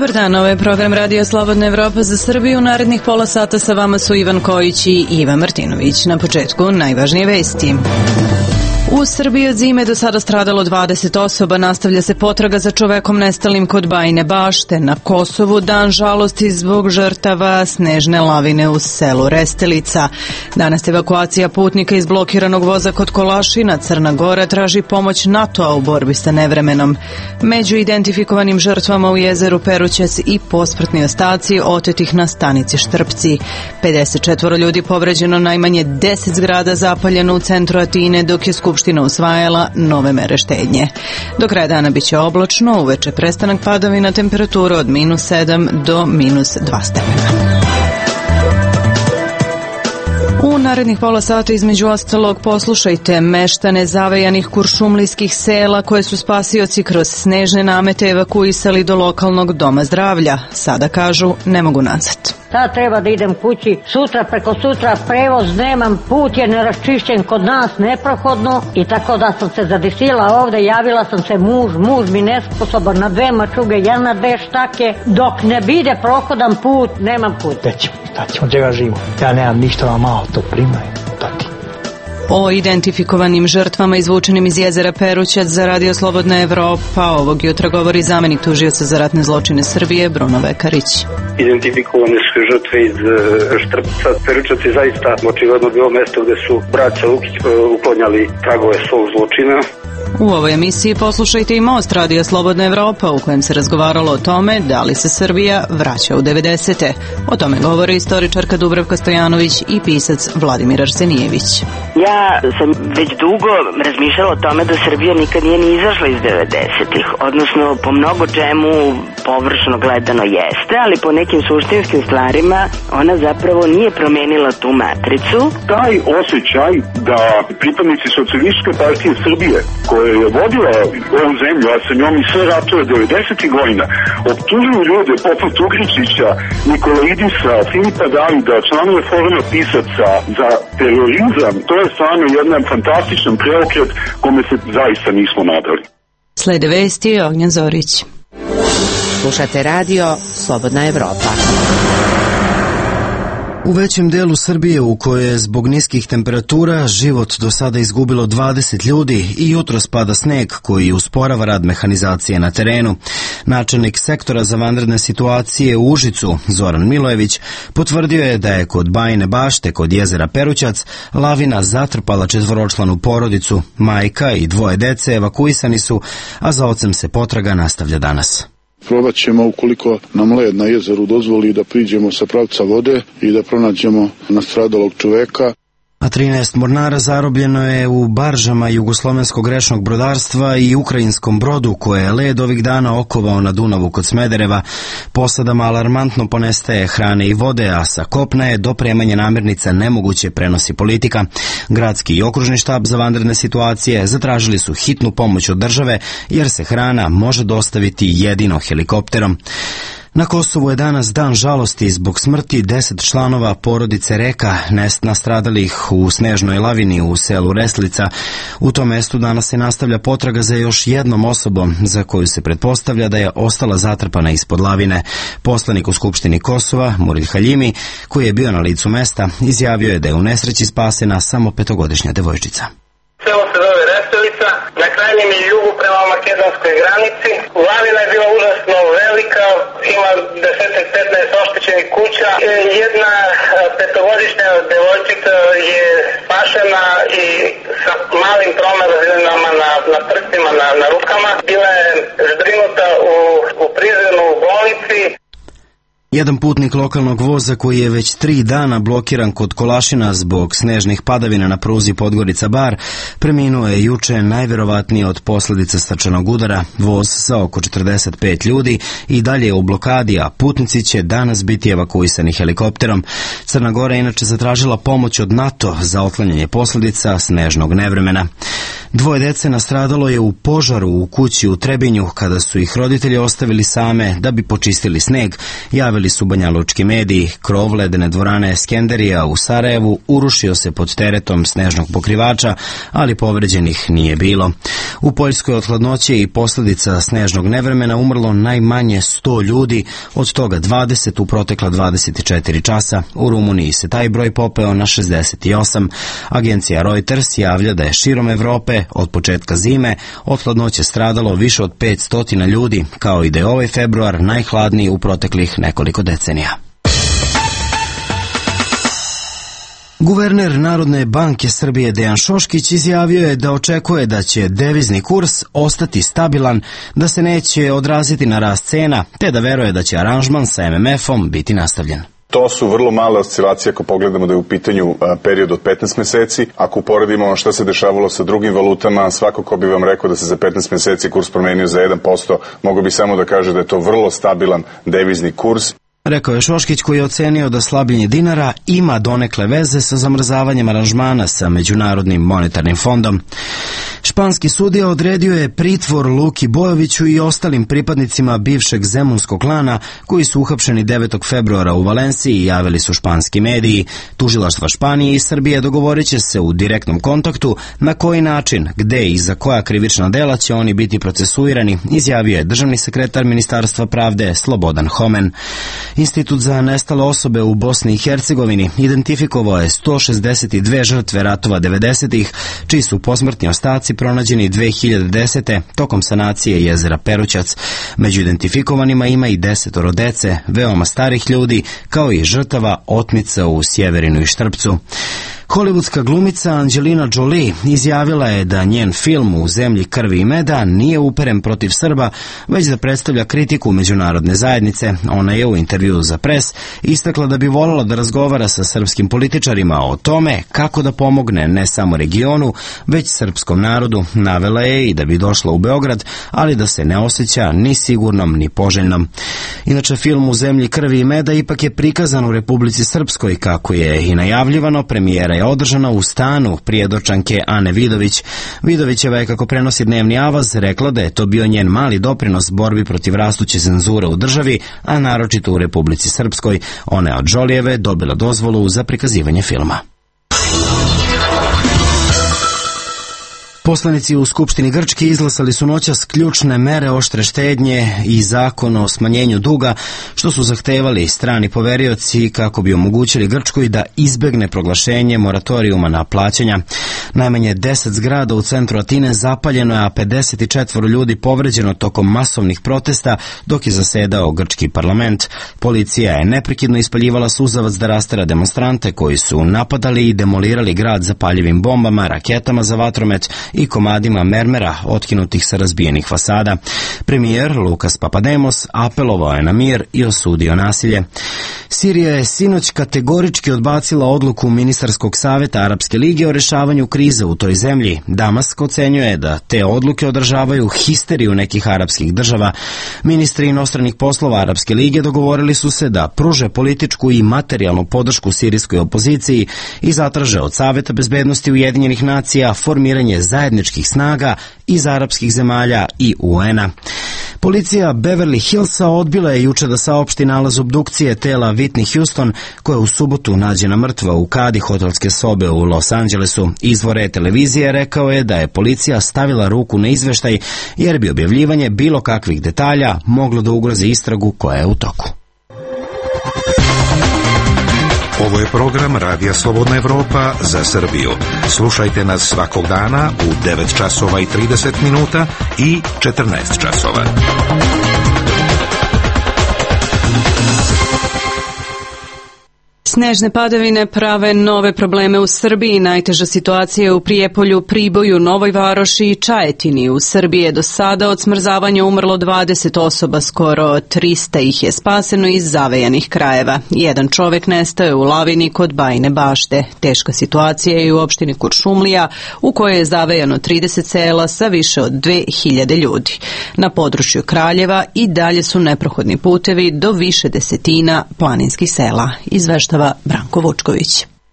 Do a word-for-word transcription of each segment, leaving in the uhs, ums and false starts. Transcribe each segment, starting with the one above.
Dobar dan, ovo je program Radio Slobodna Evropa za Srbiju. U narednih pola sata sa vama su Ivan Kojić i Iva Martinović. Na početku najvažnije vesti. U Srbiji od zime do sada stradalo dvadeset osoba, nastavlja se potraga za čovekom nestalim kod Bajine Bašte. Na Kosovu dan žalosti zbog žrtava snežne lavine u selu Restelica. Danas evakuacija putnika iz blokiranog voza kod Kolašina. Crna Gora traži pomoć NATO-a u borbi sa nevremenom. Među identifikovanim žrtvama u jezeru Perućac i posmrtni ostaci otetih na stanici Štrpci. pedeset četvoro ljudi povređeno, najmanje deset zgrada zapaljeno u centru Atine, dok je Skupština usvajala nove mere štednje. Do kraja dana biće oblačno, uveče prestanak padavina, temperatura od minus sedam do minus dva stepena. U narednih pola sata između ostalog poslušajte meštane zavejanih kuršumlijskih sela koje su spasioci kroz snežne namete evakuisali do lokalnog doma zdravlja. Sada kažu ne mogu nazad. Sad treba da idem kući, sutra preko sutra prevoz nemam, put je neraščišćen kod nas, neprohodno, i tako da sam se zadesila ovde, javila sam se muž, muž mi nesposoban na dve mačuge, jedan na dve štake, dok ne bide prohodan put, nemam put. Gde ćemo, šta ćemo, gdje živo? Ja nemam ništa, vam malo to primaju, to ti. O identifikovanim žrtvama izvučenim iz jezera Perućac za Radio Slobodna Evropa ovog jutra govori zamenik tužioca za ratne zločine Srbije Bruno Vekarić. Identifikovane su žrtve iz Štrpca. Perućac je zaista očigledno bilo mesto gde su braća Lukić uklonjali tragove svog zločina. U ovoj emisiji poslušajte i Most Radio Slobodna Evropa u kojem se razgovaralo o tome da li se Srbija vraća u devedesete. O tome govori istoričarka Dubravka Stojanović i pisac Vladimir Arsenijević. Ja sam već dugo razmišljala o tome da Srbija nikad nije ni izašla iz devedesetih, odnosno po mnogo čemu površno gledano jeste, ali po nekim suštinskim stvarima ona zapravo nije promenila tu matricu. Taj osjećaj da pripadnici Socijalističke partije Srbije, koja je vodila ovu zemlju, a sa njom i sve ratove devedesetih godina, optužuju ljude poput Ugričića, Nikolaidisa, Filipa Davida, članove foruma pisaca za terorizam, to je stvarno jedan fantastičan preokret kome se zaista nismo nadali. Slede vesti Ognjen Zorić. Slušate radio Slobodna Evropa. U većem delu Srbije u kojoj je zbog niskih temperatura život do sada izgubilo dvadeset ljudi i jutros pada sneg koji usporava rad mehanizacije na terenu. Načelnik sektora za vanredne situacije u Užicu, Zoran Milojević, potvrdio je da je kod Bajine Bašte, kod jezera Perućac, lavina zatrpala četvoročlanu porodicu. Majka i dvoje dece evakuisani su, a za ocem se potraga nastavlja danas. Probat ćemo, ukoliko nam led na jezeru dozvoli, da priđemo sa pravca vode i da pronađemo nastradalog čoveka. A trinaest mornara zarobljeno je u baržama jugoslovenskog rečnog brodarstva i ukrajinskom brodu koje je led ovih dana okovao na Dunavu kod Smedereva. Posadama alarmantno ponestaje hrane i vode, a sa kopna je dopremanje namirnica nemoguće, prenosi Politika. Gradski i okružni štab za vanredne situacije zatražili su hitnu pomoć od države jer se hrana može dostaviti jedino helikopterom. Na Kosovu je danas dan žalosti zbog smrti deset članova porodice Reka, nastradalih u snežnoj lavini u selu Restelica. U tom mestu danas se nastavlja potraga za još jednom osobom za koju se pretpostavlja da je ostala zatrpana ispod lavine. Poslanik u Skupštini Kosova, Murilj Haljimi, koji je bio na licu mesta, izjavio je da je u nesreći spasena samo petogodišnja devojčica. Selo se zove Restelica, na krajnjem je jugu prema makedonskoj granici. Lavina je bila užasno velika, ima deset petnaest oštećenih kuća. Jedna petogodišnja devojčica je spašena i sa malim promazinama na, na prstima, na, na rukama. Bila je zbrinuta u, u Prizrenu u bolnici. Jedan putnik lokalnog voza koji je već tri dana blokiran kod Kolašina zbog snežnih padavina na pruzi Podgorica-Bar preminuo je juče najverovatnije od posljedica srčanog udara. Voz sa oko četrdeset pet ljudi i dalje je u blokadi, a putnici će danas biti evakuisani helikopterom. Crna Gora inače zatražila pomoć od NATO za otklanjanje posljedica snežnog nevremena. Dvoje dece nastradalo je u požaru u kući u Trebinju kada su ih roditelji ostavili same da bi počistili sneg, javili su banjalučki mediji. Krov ledene dvorane Skenderija u Sarajevu urušio se pod teretom snežnog pokrivača, ali povređenih nije bilo. U Poljskoj od hladnoće i posljedica snežnog nevremena umrlo najmanje sto ljudi, od toga dvadeset u protekla dvadeset četiri časa. U Rumuniji se taj broj popeo na šezdeset osam. Agencija Reuters javlja da je širom Evrope od početka zime od hladnoće stradalo više od petsto ljudi, kao i da je ovaj februar najhladniji u proteklih nekoliko decenija. Guverner Narodne banke Srbije Dejan Šoškić izjavio je da očekuje da će devizni kurs ostati stabilan, da se neće odraziti na rast cena, te da veruje da će aranžman sa em em efom biti nastavljen. To su vrlo male oscilacije ako pogledamo da je u pitanju period od petnaest meseci. Ako uporedimo šta se dešavalo sa drugim valutama, svako ko bi vam rekao da se za petnaest meseci kurs promenio za jedan posto, mogu bi samo da kaže da je to vrlo stabilan devizni kurs. Rekao je Šoškić, koji je ocenio da slabljenje dinara ima donekle veze sa zamrzavanjem aranžmana sa Međunarodnim monetarnim fondom. Španski sudija odredio je pritvor Luki Bojoviću i ostalim pripadnicima bivšeg zemunskog klana koji su uhapšeni devetog februara u Valenciji, javili su španski mediji. Tužilaštva Španije i Srbije dogovorit će se u direktnom kontaktu na koji način, gde i za koja krivična dela će oni biti procesuirani, izjavio je državni sekretar Ministarstva pravde Slobodan Homen. Institut za nestale osobe u Bosni i Hercegovini identifikovao je sto šezdeset dve žrtve ratova devedesetih, čiji su posmrtni ostaci pronađeni dve hiljade desete. tokom sanacije jezera Perućac. Među identifikovanima ima i desetoro dece, veoma starih ljudi, kao i žrtava otmica u Sjeverinu i Štrpcu. Hollywoodska glumica Angelina Jolie izjavila je da njen film U zemlji krvi i meda nije uperen protiv Srba, već da predstavlja kritiku međunarodne zajednice. Ona je u intervjuu za Pres istakla da bi voljela da razgovara sa srpskim političarima o tome kako da pomogne ne samo regionu, već srpskom narodu. Navela je i da bi došla u Beograd, ali da se ne osjeća ni sigurnom ni poželjnom. Inače, film U zemlji krvi i meda ipak je prikazan u Republici Srpskoj, kako je i najavljivano. Premijera je održana u stanu prijedočanke Ane Vidović. Vidovićeva je, kako prenosi Dnevni avaz, rekla da je to bio njen mali doprinos borbi protiv rastuće cenzure u državi, a naročito u Republici Srpskoj. Ona je od Jolijeve dobila dozvolu za prikazivanje filma. Poslanici u Skupštini Grčke izglasali su noćas ključne mere oštre štednje i zakon o smanjenju duga, što su zahtevali strani poverioci kako bi omogućili Grčkoj da izbegne proglašenje moratorijuma na plaćanja. Najmanje deset zgrada u centru Atine zapaljeno je, a pedeset četiri ljudi povređeno tokom masovnih protesta dok je zasedao grčki parlament. Policija je neprekidno ispaljivala suzavac da rastera demonstrante koji su napadali i demolirali grad zapaljivim bombama, raketama za vatromet i komadima mermera otkinutih sa razbijenih fasada. Premijer Lukas Papademos apelovao je na mir i osudio nasilje. Sirija je sinoć kategorički odbacila odluku Ministarskog saveta Arapske lige o rešavanju krize u toj zemlji. Damask ocenjuje da te odluke održavaju histeriju nekih arapskih država. Ministri inostranih poslova Arapske lige dogovorili su se da pruže političku i materijalnu podršku sirijskoj opoziciji i zatraže od Saveta bezbednosti Ujedinjenih nacija formiranje zajedničkih snaga iz arapskih zemalja i U N-a. Policija Beverly Hillsa odbila je juče da saopšti nalaz obdukcije tela Whitney Houston, koja je u subotu nađena mrtva u kadi hotelske sobe u Los Angelesu. Izvore televizije rekao je da je policija stavila ruku na izveštaj jer bi objavljivanje bilo kakvih detalja moglo da ugrozi istragu koja je u toku. Ovo je program Radija Slobodna Evropa za Srbiju. Slušajte nas svakog dana u devet časova i trideset minuta i četrnaest časova. Snežne padavine prave nove probleme u Srbiji. Najteža situacija je u Prijepolju, Priboju, Novoj Varoši i Čajetini. U Srbiji je do sada od smrzavanja umrlo dvadeset osoba, skoro trista ih je spaseno iz zavejanih krajeva. Jedan čovek nestao je u lavini kod Bajine Bašte. Teška situacija je i u opštini Kuršumlija, u kojoj je zavejano trideset sela sa više od dve hiljade ljudi. Na području Kraljeva i dalje su neprohodni putevi do više desetina planinskih sela. Izveštava Branko Vučković.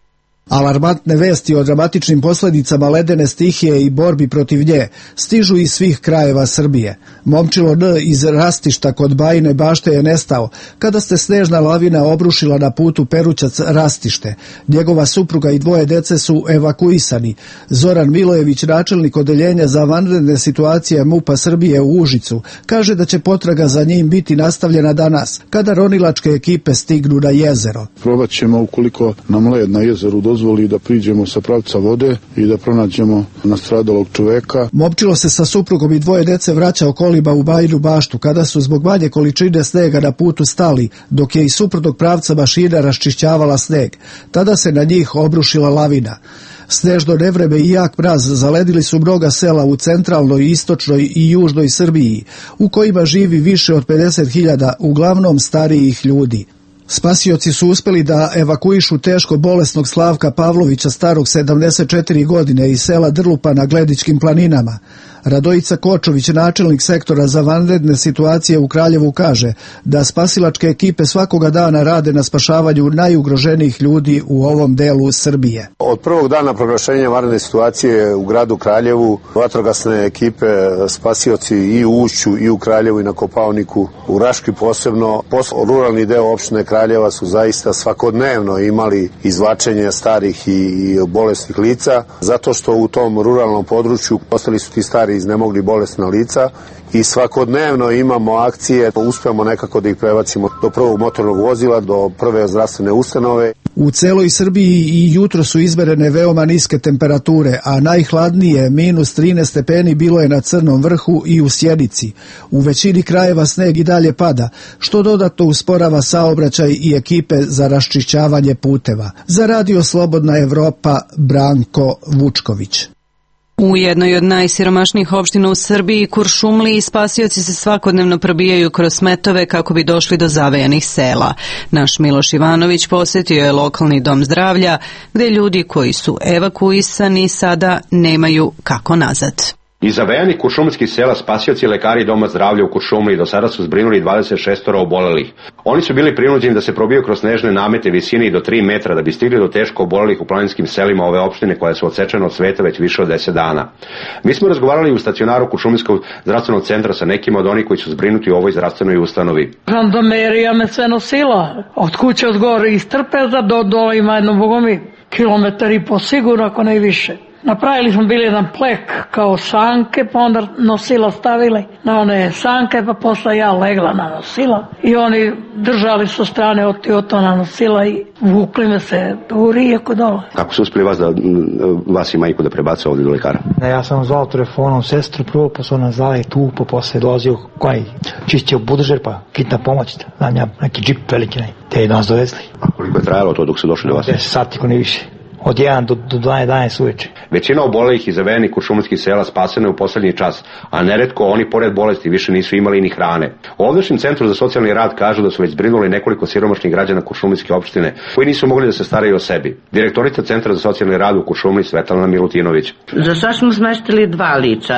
Alarmantne vesti o dramatičnim posljedicama ledene stihije i borbi protiv nje stižu iz svih krajeva Srbije. Momčilo N iz Rastišta kod Bajine Bašte je nestao kada se snežna lavina obrušila na putu Perućac-Rastište. Njegova supruga i dvoje dece su evakuisani. Zoran Milojević, načelnik odeljenja za vanredne situacije MUP-a Srbije u Užicu, kaže da će potraga za njim biti nastavljena danas, kada ronilačke ekipe stignu na jezero. Probat ćemo, ukoliko nam led na jezeru dozvoli, da priđemo sa pravca vode i da pronađemo nastradalog čoveka. Momčilo se sa suprugom i dvoje dece vraćao kolima u Bajinu Baštu kada su zbog manje količine snega na putu stali, dok je iz suprotnog pravca mašina raščišćavala sneg. Tada se na njih obrušila lavina. Snežno nevreme i jak mraz zaledili su mnoga sela u centralnoj, istočnoj i južnoj Srbiji, u kojima živi više od pedeset hiljada, uglavnom starijih ljudi. Spasioci su uspeli da evakuišu teško bolesnog Slavka Pavlovića starog sedamdeset četiri godine iz sela Drlupa na Gledičkim planinama. Radojica Kočović, načelnik sektora za vanredne situacije u Kraljevu, kaže da spasilačke ekipe svakoga dana rade na spašavanju najugroženijih ljudi u ovom delu Srbije. Od prvog dana proglašenja vanredne situacije u gradu Kraljevu, vatrogasne ekipe, spasioci i u Ušću i u Kraljevu i na Kopaoniku, u Raški posebno, ruralni deo opštine Kraljeva su zaista svakodnevno imali izvlačenje starih i bolesnih lica, zato što u tom ruralnom području ostali su ti stari iznemogli bolesna lica i svakodnevno imamo akcije, uspemo nekako da ih prebacimo do prvog motornog vozila, do prve zdravstvene ustanove. U celoj Srbiji i jutro su izmerene veoma niske temperature, a najhladnije, minus trinaest stepeni, bilo je na Crnom vrhu i u Sjenici. U većini krajeva sneg i dalje pada, što dodatno usporava saobraćaj i ekipe za raščišćavanje puteva. Za Radio Slobodna Evropa, Branko Vučković. U jednoj od najsiromašnijih opština u Srbiji, Kuršumliji, spasioci se svakodnevno probijaju kroz smetove kako bi došli do zavejanih sela. Naš Miloš Ivanović posjetio je lokalni dom zdravlja, gde ljudi koji su evakuisani sada nemaju kako nazad. Iz zavejanih kuršumlijskih sela spasioci i lekari doma zdravlja u Kuršumliji do sada su zbrinuli dvadeset šest obolelih. Oni su bili prinuđeni da se probiju kroz snežne namete visine i do tri metra da bi stigli do teško obolelih u planinskim selima ove opštine koja su odsečena od sveta već više od deset dana. Mi smo razgovarali u stacionaru Kuršumlijskog zdravstvenog centra sa nekima od onih koji su zbrinuti u ovoj zdravstvenoj ustanovi. Žandarmerija me sve nosila, od kuće od gore iz Trpeza do dole ima jedno bogomi kilometar i po sigurno, ako ne više. Napravili smo bili jedan plek kao sanke, pa onda nosila stavili na one sanke, pa posle ja legla na nosila i oni držali sa strane od i to na nosila i vukli me se u rijeko dole. Kako su uspeli vas da vas i majku da prebace ovdje do lekara? Ne, ja sam zvao telefonom sestru prvo, pa su ona zvala i tu, pa posle dolazio koji čišćio budužer, pa hitna pomoć, znam ja, neki džip veliki, ne, te je nas dovezli. A koliko je trajalo to dok su došli do vas? deset sati, ko ne više. Od jedan do, do jedanaest uveče. Većina obolelih i zavejenih kuršumlijskih sela spasena je u poslednji čas, a neretko oni pored bolesti više nisu imali ni hrane. U ovdašnjem centru za socijalni rad kažu da su već zbrinuli nekoliko siromašnih građana Kuršumlijske opštine koji nisu mogli da se staraju o sebi. Direktorica Centra za socijalni rad u Kuršumliji Svetlana Milutinović. Za sad smo smeštili dva lica.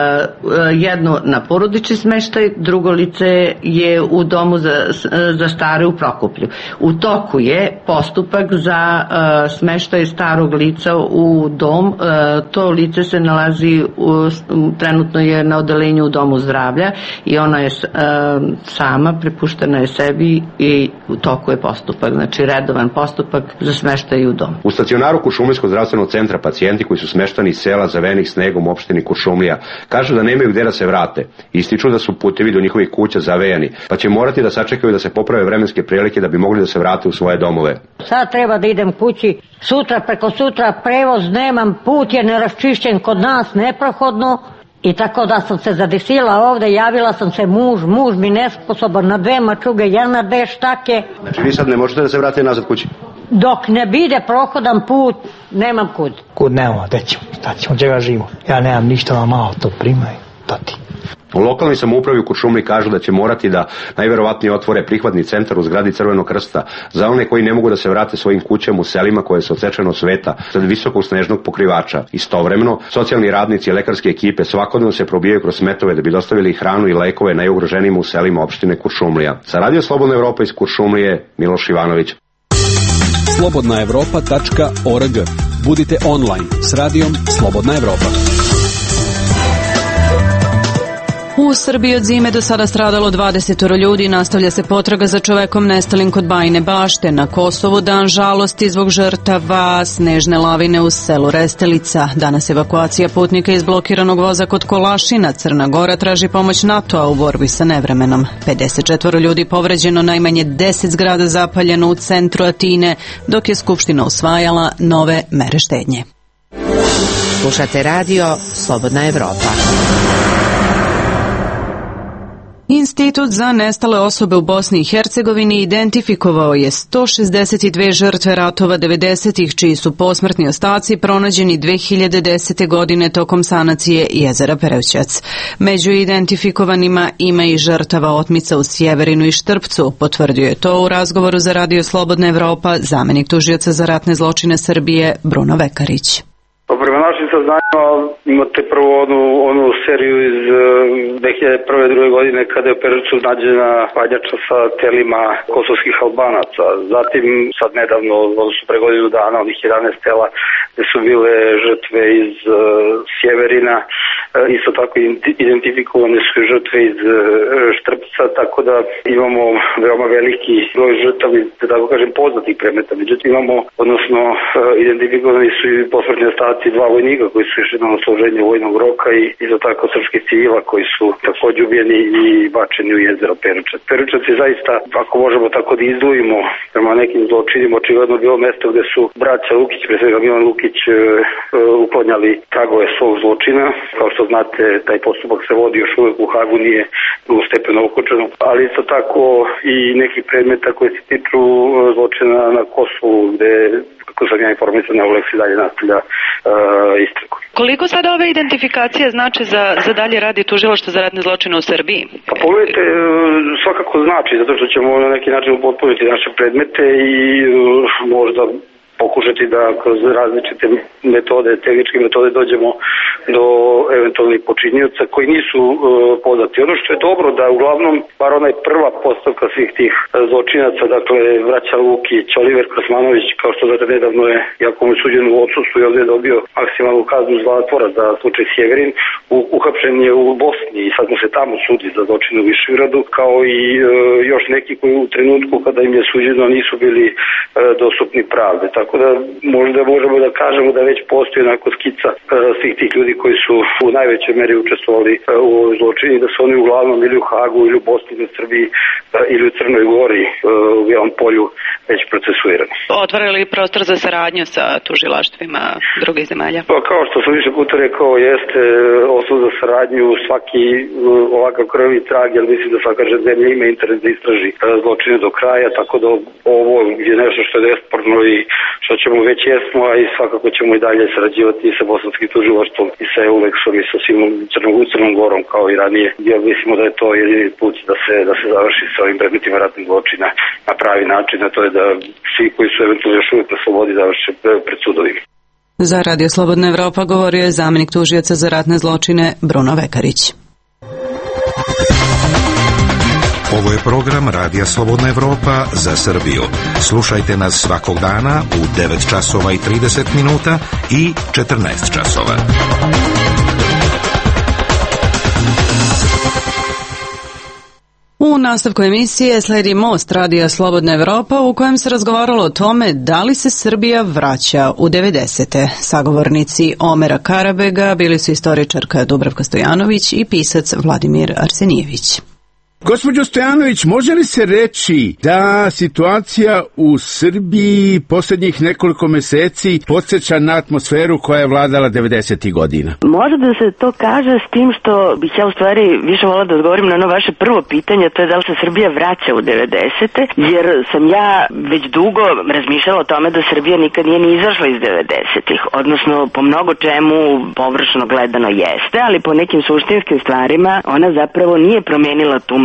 Jedno na porodični smeštaj, drugo lice je u domu za, za stare u Prokuplju. U toku je postupak za smeštaj starog lica u dom. To lice se nalazi u, trenutno je na odelenju u domu zdravlja i ona je sama, prepuštena je sebi i u toku je postupak, znači redovan postupak za smeštaj u dom. U stacionaru Kuršumlijskog zdravstvenog centra pacijenti koji su smeštani iz sela zavejenih snegom u opštini Kuršumlija kažu da nemaju gde da se vrate. Ističu da su putevi do njihovih kuća zavejani, pa će morati da sačekaju da se poprave vremenske prilike da bi mogli da se vrate u svoje domove. Sad treba da idem kući, sutra preko sutra prevoz nemam, put je neraščišćen kod nas, neprohodno i tako da sam se zadesila ovde, javila sam se muž, muž mi nesposoban na dve mačuge, jedna dve štake. Znači vi sad ne možete da se vratite nazad kući? Dok ne bide prohodan put, nemam kud. Kud nemamo, gde ćemo, šta ćemo, čega živimo? Ja nemam ništa, vam malo to primaj, to ti. U lokalnoj samoupravi u Kuršumliji kažu da će morati da najverovatnije otvore prihvatni centar u zgradi Crvenog krsta za one koji ne mogu da se vrate svojim kućama u selima koje su odsečene od sveta zbog visokog snežnog pokrivača. Istovremeno, socijalni radnici i lekarske ekipe svakodnevno se probijaju kroz smetove da bi dostavili hranu i lekove najugroženijim u selima opštine Kuršumlija. Sa Radio Slobodna Evropa iz Kuršumlije, Miloš Ivanović. slobodna evropa tačka org. Budite online s radijom Slobodna Evropa. U Srbiji od zime do sada stradalo dvadeset ljudi, nastavlja se potraga za čovekom nestalim kod Bajine Bašte. Na Kosovu dan žalosti zbog žrtava snežne lavine u selu Restelica. Danas evakuacija putnika iz blokiranog voza kod Kolašina. Crna Gora traži pomoć NATO-a u borbi sa nevremenom. pedeset četiri ljudi povređeno, najmanje deset zgrada zapaljeno u centru Atine, dok je Skupština usvajala nove mere štednje. Slušate radio Slobodna Evropa. Institut za nestale osobe u Bosni i Hercegovini identifikovao je sto šezdeset dve žrtve ratova devedesetih, čiji su posmrtni ostaci pronađeni dve hiljade desete. godine tokom sanacije jezera Perevćac. Među identifikovanima ima i žrtava otmica u Sjeverinu i Štrpcu. Potvrdio je to u razgovoru za Radio Slobodna Evropa zamenik tužioca za ratne zločine Srbije Bruno Vekarić. Prema našim saznanjima imate prvo onu, onu seriju iz dve hiljade prve. druge godine kada je u Perevcu nađena hladnjača sa telima kosovskih Albanaca. Zatim sad nedavno, odnosno pre godinu dana, onih jedanaest tela gde su bile žrtve iz uh, Sjeverina. Uh, isto tako identifikovane su žrtve iz uh, Štrpca, tako da imamo veoma veliki broj žrtava iz, da tako kažem, poznatih predmeta. Međutim imamo, odnosno uh, identifikovani su i posmrtni ostaci dva vojnika koji su išli na odsluženje vojnog roka i isto tako srpskih civila koji su takođe ubijeni i bačeni u jezero Peručac. Peručac je zaista, ako možemo tako da izdvojimo prema nekim zločinima, očigledno bilo mesto gde su braća Lukić, pre svega Milan Lukić, e, uklonjali tragove svog zločina. Kao što znate, taj postupak se vodi još uvek u Hagu, nije drugostepeno okončano, ali isto tako i neki predmeta koji se tiču zločina na Kosovu, gde, kako sam ja informisan, Euleks i dalje nastavlja uh, istragu. Koliko sada ove identifikacije znači za, za dalje radi tužilaštvo za ratne zločine u Srbiji? Pa pogledajte, svakako znači, zato što ćemo na neki način upotpuniti naše predmete i uh, možda pokušati da kroz različite metode, tehničke metode dođemo do eventualnih počinioca koji nisu uh, poznati. Ono što je dobro da uglavnom, bar onaj prva postavka svih tih uh, zločinaca, dakle braća Lukić, Oliver Krasmanović, kao što znate nedavno je, jako mu je suđen u odsustvu i ovdje je dobio maksimalnu kaznu zatvora za slučaj Sjeverin, u, uhapšen je u Bosni i sad mu se tamo sudi za zločine u Višegradu, kao i uh, još neki koji u trenutku kada im je suđeno nisu bili uh, dostupni pravde. Tako da možda možemo da kažemo da već postoji onako skica uh, svih tih ljudi koji su u najvećoj meri učestvovali uh, u ovoj zločini, da su oni uglavnom ili u Hagu, ili u Bosni, ili u Srbiji, uh, ili u Crnoj Gori, uh, u Bijelom polju već procesuirani. Otvarali prostor za saradnju sa tužilaštvima drugih zemalja? Pa kao što sam više puta rekao, jeste osnov za saradnju svaki uh, ovakav krvi trag, jer mislim da svaka zemlja ima interes da istraži uh, zločine do kraja, tako da ovo je nešto što je nesporno i što ćemo već jesmo, a i svakako ćemo i dalje sarađivati i sa bosanskim tužilaštvom i sa Euleksom i sa svim Crnom, Crnom Gorom kao i ranije. Jer mislimo da je to jedini put da se, da se završi sa ovim predmetima ratnih zločina na pravi način, a to je da svi koji su eventualno još uvijek na slobodi završe pred sudovima. Za Radio Slobodna Evropa govorio je zamenik tužioca za ratne zločine Bruno Vekarić. Ovo je program Radija Slobodna Evropa za Srbiju. Slušajte nas svakog dana u devet časova i trideset minuta i četrnaest časova. U nastavku emisije sledi Most Radija Slobodna Evropa u kojem se razgovaralo o tome da li se Srbija vraća u devedesete. Sagovornici Omera Karabega bili su istoričarka Dubravka Stojanović i pisac Vladimir Arsenijević. Gospođo Stojanović, može li se reći da situacija u Srbiji posljednjih nekoliko meseci podsjeća na atmosferu koja je vladala devedesetih godina? Može da se to kaže, s tim što bih ja u stvari više volila da odgovorim na ono vaše prvo pitanje, to je da li se Srbija vraća u devedesete, jer sam ja već dugo razmišljala o tome da Srbija nikad nije ni izašla iz devedesetih, odnosno po mnogo čemu površno gledano jeste, ali po nekim suštinskim stvarima ona zapravo nije promenila tu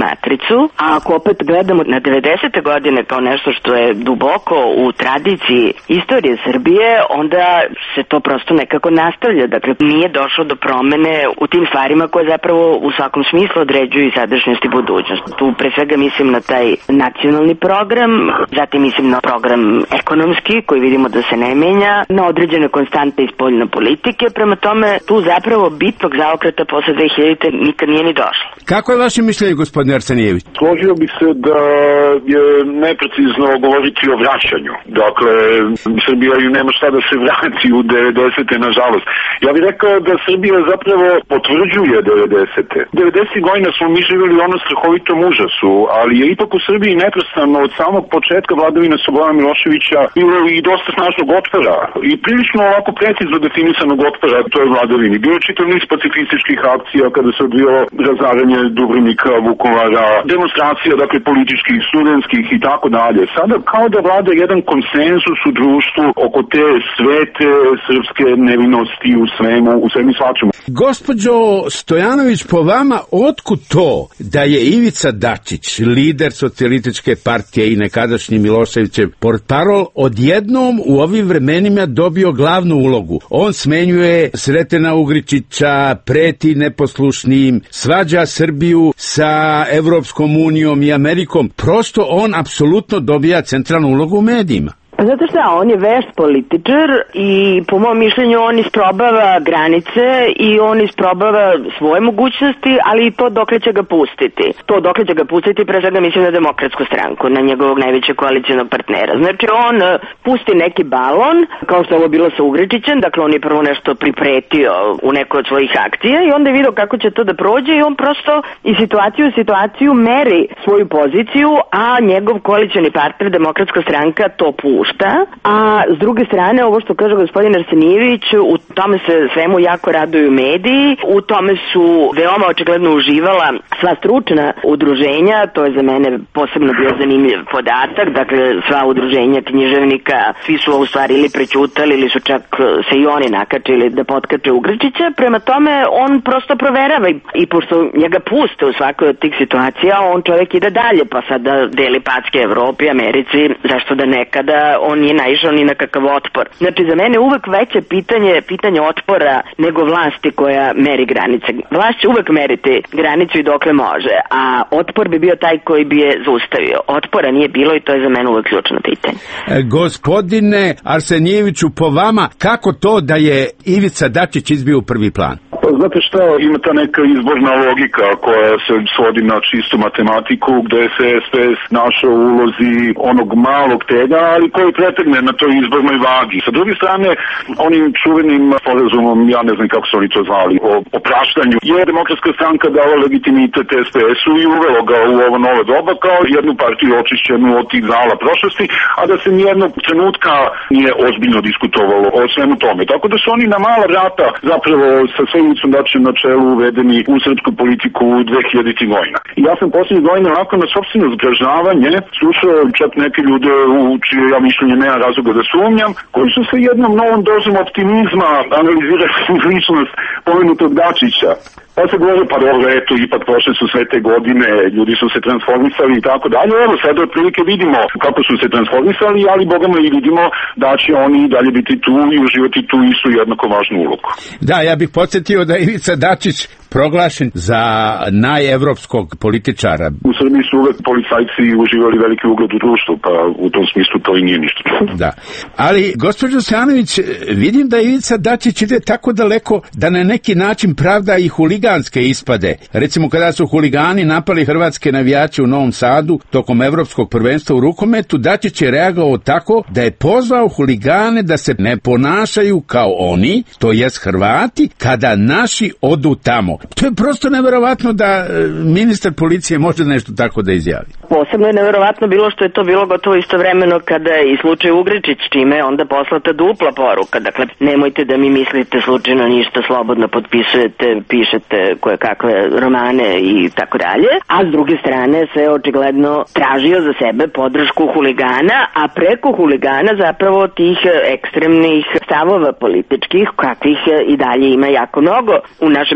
matricu, a ako opet gledamo na devedesete godine kao nešto što je duboko u tradiciji istorije Srbije, onda se to prosto nekako nastavlja. Dakle, nije došlo do promene u tim stvarima koje zapravo u svakom smislu određuju i sadašnjost i budućnost. Tu pre svega mislim na taj nacionalni program, zatim mislim na program ekonomski koji vidimo da se ne menja, na određene konstante iz spoljne politike, prema tome tu zapravo bitnog zaokreta posle dve hiljadite nikad nije ni došlo. Kako je vaše mišljenje, gospodine Arsenijević? Složio bih se da je neprecizno govoriti o vraćanju. Dakle, Srbija ju nema šta da se vrati u devedesete, nažalost. Ja bih rekao da Srbija zapravo potvrđuje devedesete. devedesetih godina smo mi živjeli u onom strahovitom užasu, ali je ipak u Srbiji neprestano od samog početka vladavine Slobodana Miloševića bilo i dosta snažnog otpora i prilično ovako precizno definisanog otpora toj vladavini. Bio je čitav niz pacifističkih akcija kada se odvijalo razaranje Dubrovnika, Vukovara, demonstracija, dakle političkih, studentskih i tako dalje. Sada kao da vlada jedan konsenzus u društvu oko te svete srpske nevinosti u svemu, u svemu svačemu. Gospođo Stojanović, po vama, otkud to da je Ivica Dačić, lider socijalističke partije i nekadašnji Miloševićev portparol, odjednom u ovim vremenima dobio glavnu ulogu? On smenjuje Sretena Ugričića, preti neposlušnim, svađa Srbiju sa Evropskom unijom i Amerikom. Prosto on apsolutno dobija centralnu ulogu u medijima. Zato šta, on je vešt političar i po mom mišljenju on isprobava granice i on isprobava svoje mogućnosti, ali i to dokle će ga pustiti. To dokle će ga pustiti, pre svega mislim na Demokratsku stranku, na njegovog najvećeg koalicijnog partnera. Znači on pusti neki balon, kao što je ovo bilo sa Ugričićem, dakle on je prvo nešto pripretio u nekoj od svojih akcija i onda je vidio kako će to da prođe i on prosto i situaciju u situaciju meri svoju poziciju, a njegov koalicioni partner Demokratska stranka to pušta. A s druge strane, ovo što kaže gospodin Arsenijević, u tome se svemu jako raduju mediji, u tome su veoma očigledno uživala sva stručna udruženja, to je za mene posebno bio zanimljiv podatak, dakle sva udruženja književnika, svi su u stvari ili prećutali ili su čak se i oni nakačili da potkače Ugričića, prema tome on prosto proverava i, i pošto njega puste u svakoj od tih situacija, on čovjek ide dalje, pa sada deli packe Evropi, Americi, zašto da nekada on nije naišao ni na kakav otpor. Znači, za mene uvek veće pitanje pitanje otpora nego vlasti koja meri granice. Vlast će uvek meriti granicu i dokle može, a otpor bi bio taj koji bi je zaustavio. Otpora nije bilo i to je za mene uvek ključno pitanje. E, gospodine Arsenijeviću, po vama, kako to da je Ivica Dačić izbio u prvi plan? Pa znate šta, ima ta neka izborna logika koja se svodi na čistu matematiku, gde se S P S našao u ulozi onog malog tega, ali koji pretegne na toj izbornoj vagi. Sa druge strane, onim čuvenim sporazumom, ja ne znam kako su oni to zvali, o opraštanju, je Demokratska stranka dala legitimitet S P S-u i uvelo ga u ovo novo doba kao jednu partiju očišćenu od tih zala prošlosti, a da se nijednog trenutka nije ozbiljno diskutovalo o svemu tome. Tako da su oni na mala vrata zapravo sa svojim Dačićem na čelu uvedeni u srpsku politiku u dve hiljaditih godina. I ja sam posljednjih godina onako na sopstveno zgražavanje slušao čak neke ljude u čije ja mišljenje nema razloga da sumnjam, koji su sa jednom novom dozom optimizma analizirali ličnost pomenutog Dačića. Pa se govore, pa dobro, eto, ipak prošle su sve te godine, ljudi su se transformisali i tako dalje. Evo, sad otprilike vidimo kako su se transformisali, ali bogama i vidimo da će oni dalje biti tu i uživati tu istu jednako važnu ulogu. Da, ja bih podsjetio da je Ivica Dačić proglašen za najevropskog političara. U Srbiji su uvek policajci uživali veliki ugled u društvu, pa u tom smislu to i nije ništa. Da, ali gospođo Stojanović, vidim da Ivica Dačić ide tako daleko da na neki način pravda i huliganske ispade. Recimo kada su huligani napali hrvatske navijače u Novom Sadu tokom evropskog prvenstva u rukometu, Dačić je reagovao tako da je pozvao huligane da se ne ponašaju kao oni, to jest Hrvati, kada naši odu tamo. To je prosto neverovatno da ministar policije može nešto tako da izjavi. Posebno je neverovatno bilo što je to bilo gotovo istovremeno kada je i slučaj Ugričić, čime je onda poslata dupla poruka. Dakle, nemojte da mi mislite slučajno ništa, slobodno potpisujete, pišete koje kakve romane i tako dalje. A s druge strane se očigledno tražio za sebe podršku huligana, a preko huligana zapravo tih ekstremnih stavova političkih, kakvih i dalje ima jako mnogo u našem društvu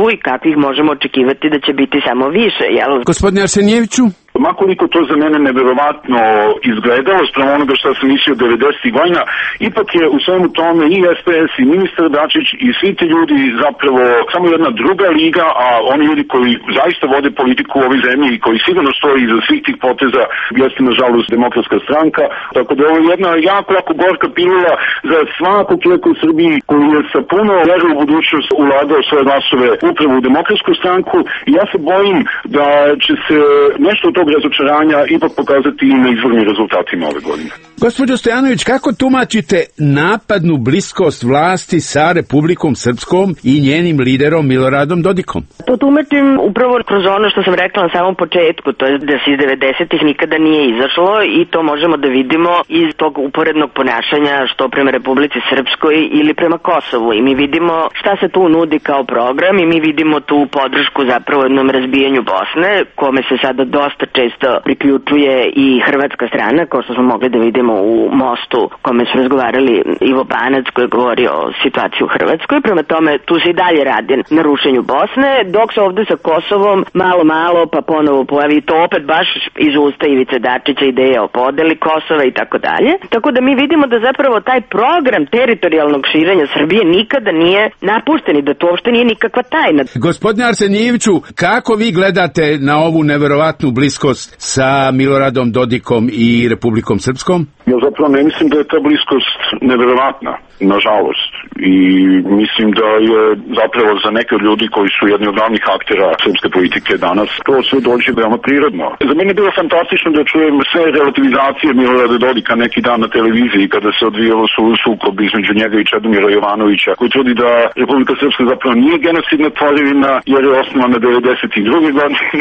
i kakvih možemo očekivati da će biti samo više, jel? Gospodine Arsenijeviću? Makoliko to za mene neverovatno izgledalo sprem onoga što sam mislio devedesetih godina, ipak je u svemu tome i S P S i ministar Dačić i svi ti ljudi zapravo samo jedna druga liga, a oni ljudi koji zaista vode politiku u ovoj zemlji i koji sigurno stoji iza svih tih poteza jeste nažalost Demokratska stranka, tako da ovo je jedna jako, jako gorka pilula za svakog čovjeka u Srbiji koji je sa puno vere u budućnost ulagao svoje glasove upravo u Demokratsku stranku i ja se bojim da će se nešto od tog razočaranja ipak pokazati i na izvornim rezultatima ove godine. Gospođo Stojanović, kako tumačite napadnu bliskost vlasti sa Republikom Srpskom i njenim liderom Miloradom Dodikom? To tumačim upravo kroz ono što sam rekla na samom početku, to je da se iz devedesetih nikada nije izašlo i to možemo da vidimo iz tog uporednog ponašanja što prema Republici Srpskoj ili prema Kosovu i mi vidimo šta se tu nudi kao program i mi vidimo tu podršku zapravo jednom razbijanju Bosne, kome se sada dosta često priključuje i hrvatska strana, kao što smo mogli da vidimo u mostu kome su razgovarali Ivo Banac koji je govorio o situaciji u Hrvatskoj. Prema tome, tu se i dalje radi na rušenju Bosne, dok se ovde sa Kosovom malo, malo, pa ponovo pojavi to opet baš iz usta Ivice Dačića ideja o podeli Kosova i tako dalje. Tako da mi vidimo da zapravo taj program teritorijalnog širenja Srbije nikada nije napušten i da to uopšte nije nikakva tajna. Gospodine Arsenijeviću, kako vi gledate na ovu neverovatnu bliskost sa Miloradom Dodikom i Republikom Srpskom? Ja zapravo ne mislim da je ta bliskost neverovatna, nažalost. I mislim da je zapravo za neke od ljudi koji su jedni od glavnih aktera srpske politike danas, to sve dođe veoma prirodno. Za mene je bilo fantastično da čujem sve relativizacije Milorada Dodika neki dan na televiziji kada se odvijalo su sukob između njega i Čedomira Jovanovića, koji tvrdi da Republika Srpska zapravo nije genocidna tvorevina jer je osnovana devedeset druge godine,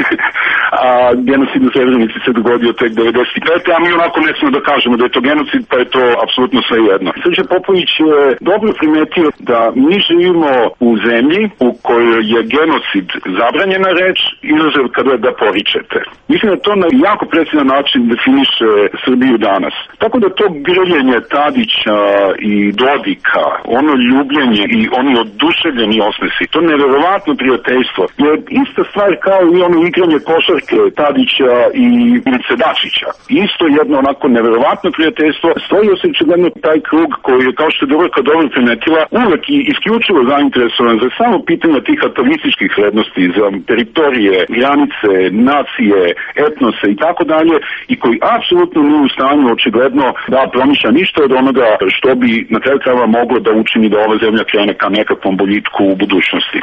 a genocid u Srebrenici se dogodio tek devedeset pete. a mi onako ne smemo da kažemo da je to genocid, pa je to apsolutno sve jedno. Srđe Popović je dobro primetio da mi živimo u zemlji u kojoj je genocid zabranjena reč, izuzev kada da poričete. Mislim da to na jako precizan način definiše Srbiju danas. Tako da to grljenje Tadića i Dodika, ono ljubljenje i oni oduševljeni osmesi, to neverovatno prijateljstvo je ista stvar kao i ono igranje košarke Tadića i Ivice Dačića. Isto jedno onako neverovatno prijateljstvo. Stvorio se očigledno taj krug koji je, kao što je Dubravka dobro primetila, uvek i isključivo zainteresovan za samo pitanja tih atavističkih vrednosti, za teritorije, granice, nacije, etnose i tako dalje, i koji apsolutno nije u stanju očigledno da promišlja ništa od onoga što bi na kraju krajeva moglo da učini da ova zemlja krene ka nekakvom boljitku u budućnosti.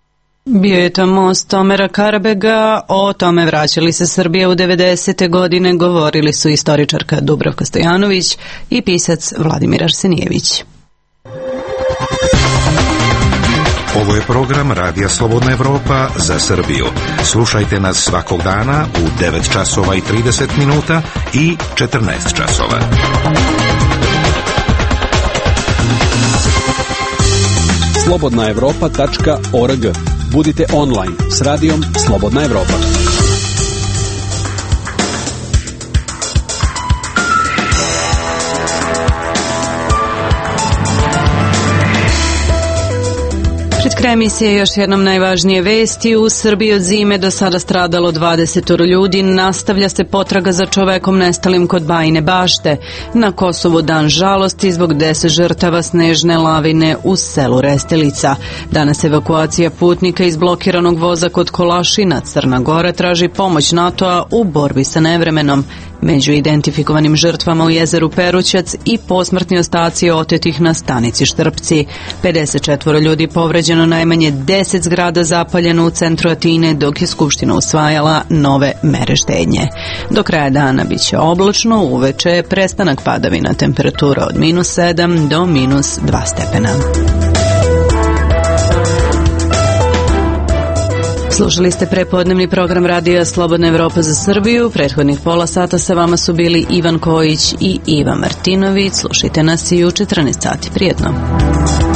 Bio je to most Omera Karabega, o tome vraćali se Srbije u devedesete godine, govorili su istoričarka Dubravka Stojanović i pisac Vladimir Arsenijević. Ovo je program Radija Slobodna Evropa za Srbiju. Slušajte nas svakog dana u devet časova i trideset minuta i četrnaest časova. slobodna evropa tačka org. Budite online s radijom Slobodna Evropa. Pred kraj emisije još jednom najvažnije vesti. U Srbiji od zime do sada stradalo dvadeset ljudi. Nastavlja se potraga za čovekom nestalim kod Bajine Bašte. Na Kosovu dan žalosti zbog deset žrtava snežne lavine u selu Restilica. Danas evakuacija putnika iz blokiranog voza kod Kolašina. Crna Gora traži pomoć NATO-a u borbi sa nevremenom. Među identifikovanim žrtvama u jezeru Perućac i posmrtni ostaci otetih na stanici Štrpci. pedeset četvoro ljudi povređeno, najmanje deset zgrada zapaljeno u centru Atine, dok je Skupština usvajala nove mere štednje. Do kraja dana bit će oblačno, uveče prestanak padavina, temperatura od minus sedam do minus dva stepena. Slušali ste prepodnevni program Radija Slobodna Evropa za Srbiju. Prethodnih pola sata sa vama su bili Ivan Kojić i Iva Martinović. Slušajte nas i u četrnaest sati. Prijetno.